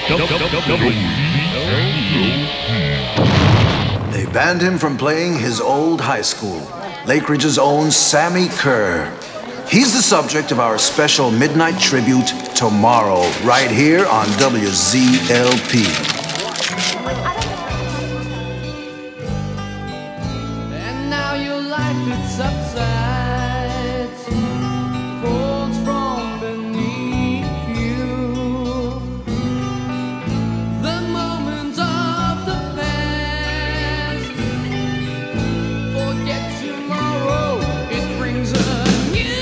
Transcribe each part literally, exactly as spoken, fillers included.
They banned him from playing his old high school, Lake Ridge's own Sammy Kerr. He's the subject of our special midnight tribute tomorrow, right here on W Z L P. And now your life it's upside, folds from beneath you. The moments of the past, forget tomorrow, it brings a new.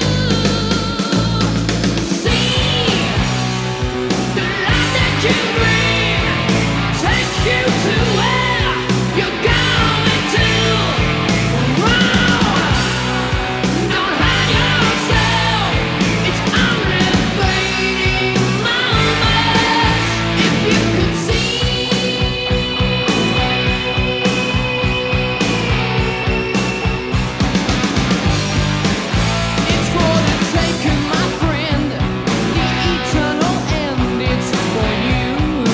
See the life that you bring, take you to where you're going to. Wrong, don't hide yourself. It's only fleeting moments. If you could see, it's for the taking, my friend. The eternal end, it's for you.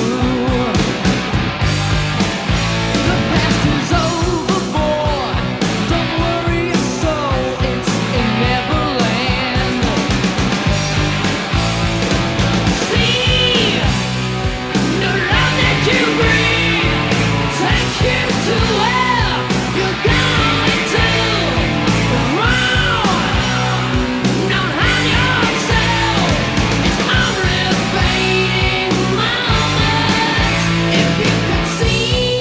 The past is overboard. Don't worry your soul, it's in Neverland. See the love that you bring, take you to where you're going to. Wrong, don't hide yourself. It's only fading moments. If you could see,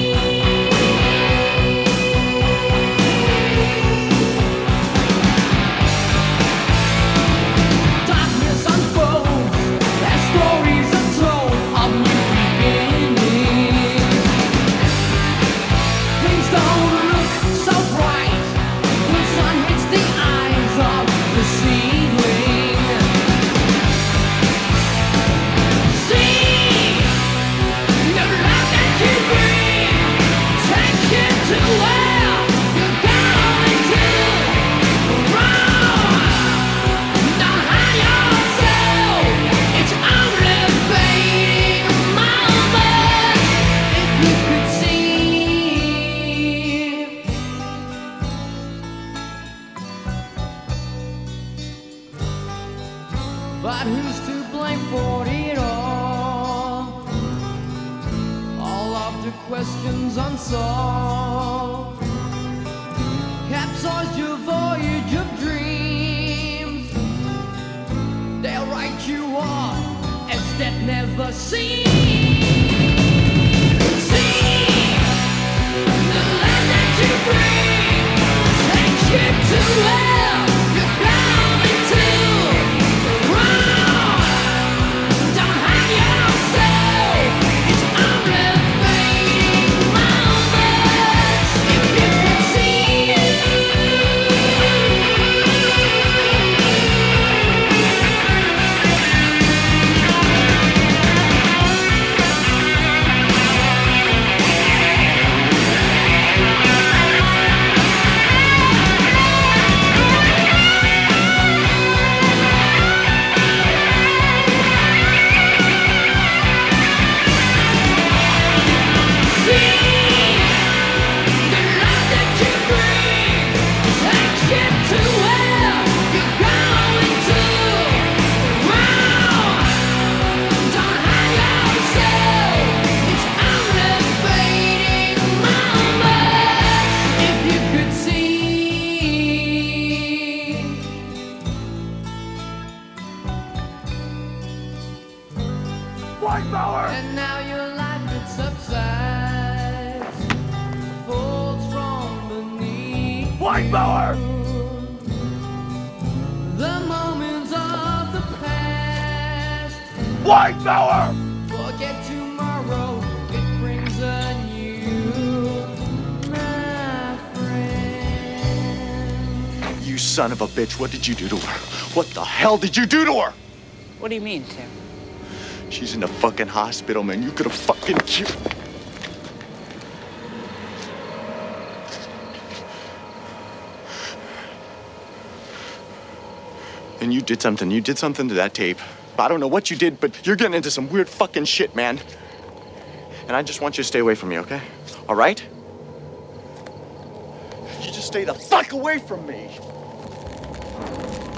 darkness unfolds as stories are told of new beginnings. Things don't look so bright when sun hits the eyes of the seedling. See the love that you bring, take you to where you're going to. Wrong, don't hide yourself. It's only fading moments. If you could see. But who's to blame for it all? All of the questions unsolved capsized your voyage of dreams. They'll write you off as death never seen. See the land that you bring, takes you to where you're going to. Wrong, don't hide yourself. It's only fading moments. If you could see. And now your life it subsides, folds from beneath. White power. The moments of the past. White power. Forget tomorrow. It brings a new, my friend. You son of a bitch, what did you do to her? What the hell did you do to her? What do you mean, Tim? She's in the fucking hospital, man. You could have fucking killed. And you did something. You did something to that tape. I don't know what you did, but you're getting into some weird fucking shit, man. And I just want you to stay away from me, okay? All right? You just stay the fuck away from me.